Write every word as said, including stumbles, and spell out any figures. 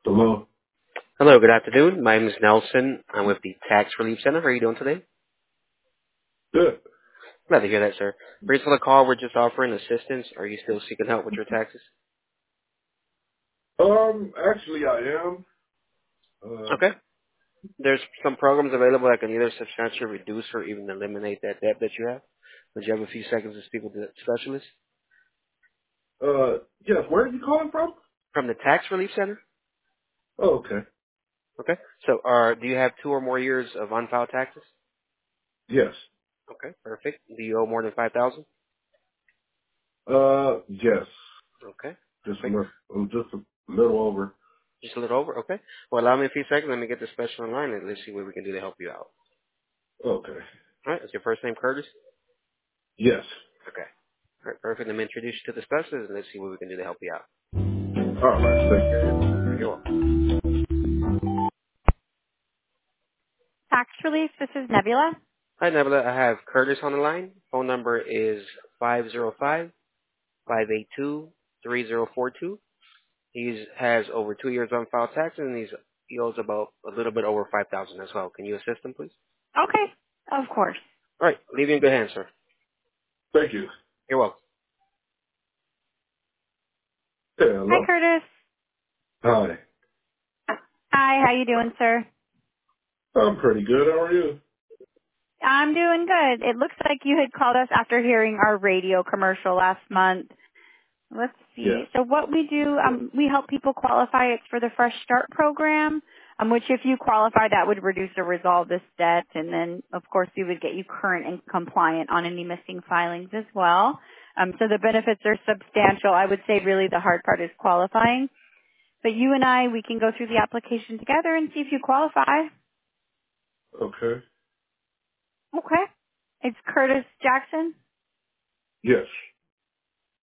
Hello. Hello, good afternoon. My name is Nelson. I'm with the Tax Relief Center. How are you doing today? Good. Glad to hear that, sir. Reason for the call, we're just offering assistance. Are you still seeking help with your taxes? Um, actually, I am. Uh, Okay. There's some programs available that can either substantially reduce or even eliminate that debt that you have. Would you have a few seconds to speak with the specialist? uh, yes. Where are you calling from? From the Tax Relief Center? Oh, okay. Okay. So, uh, do you have two or more years of unfiled taxes? Yes. Okay, perfect. Do you owe more than five thousand Uh, yes. dollars? Okay, Just a perfect. little, um, just a little over. Just a little over? Okay. Well, allow me a few seconds. Let me get the special in line and let's see what we can do to help you out. Okay. All right. Is your first name Curtis? Yes. Okay. All right, perfect. Let me introduce you to the specialist, and let's see what we can do to help you out. All right. Thank you. You're welcome. Tax relief, this is Nebula. Hi, Nebula. I have Curtis on the line. Phone number is five zero five, five eight two, three zero four two. He has over two years on file taxes, and he's, he owes about a little bit over five thousand as well. Can you assist him, please? Okay, of course. All right. Leave you in good hands, sir. Thank you. You're welcome. Hey, Hi, hello. Curtis. Hi. Hi, how you doing, sir? I'm pretty good. How are you? I'm doing good. It looks like you had called us after hearing our radio commercial last month. Let's Yes. see. So what we do, um, we help people qualify. It's for the Fresh Start program, um, which if you qualify, that would reduce or resolve this debt. And then, of course, we would get you current and compliant on any missing filings as well. Um, so the benefits are substantial. I would say really the hard part is qualifying. But you and I, we can go through the application together and see if you qualify. Okay. Okay. It's Curtis Jackson. Yes.